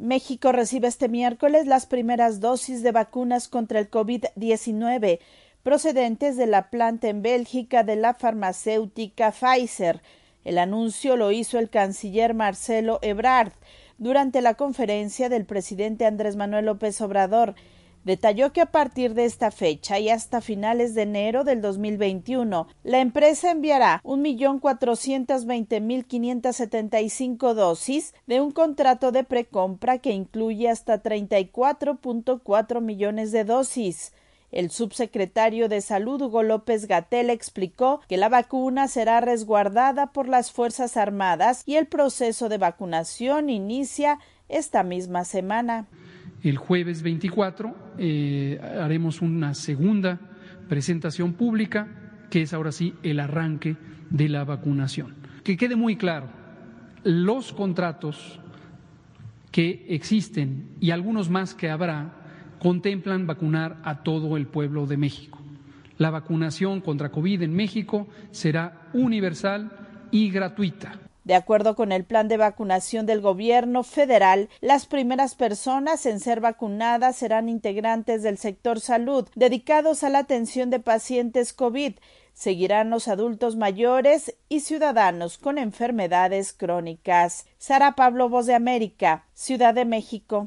México recibe este miércoles las primeras dosis de vacunas contra el COVID-19 procedentes de la planta en Bélgica de la farmacéutica Pfizer. El anuncio lo hizo el canciller Marcelo Ebrard durante la conferencia del presidente Andrés Manuel López Obrador. Detalló que a partir de esta fecha y hasta finales de enero del 2021, la empresa enviará 1.420.575 dosis de un contrato de precompra que incluye hasta 34.4 millones de dosis. El subsecretario de Salud, Hugo López-Gatell, explicó que la vacuna será resguardada por las Fuerzas Armadas y el proceso de vacunación inicia esta misma semana. El jueves 24 haremos una segunda presentación pública, que es ahora sí el arranque de la vacunación. Que quede muy claro, los contratos que existen y algunos más que habrá contemplan vacunar a todo el pueblo de México. La vacunación contra COVID en México será universal y gratuita. De acuerdo con el plan de vacunación del gobierno federal, las primeras personas en ser vacunadas serán integrantes del sector salud, dedicados a la atención de pacientes COVID. Seguirán los adultos mayores y ciudadanos con enfermedades crónicas. Sara Pablo, Voz de América, Ciudad de México.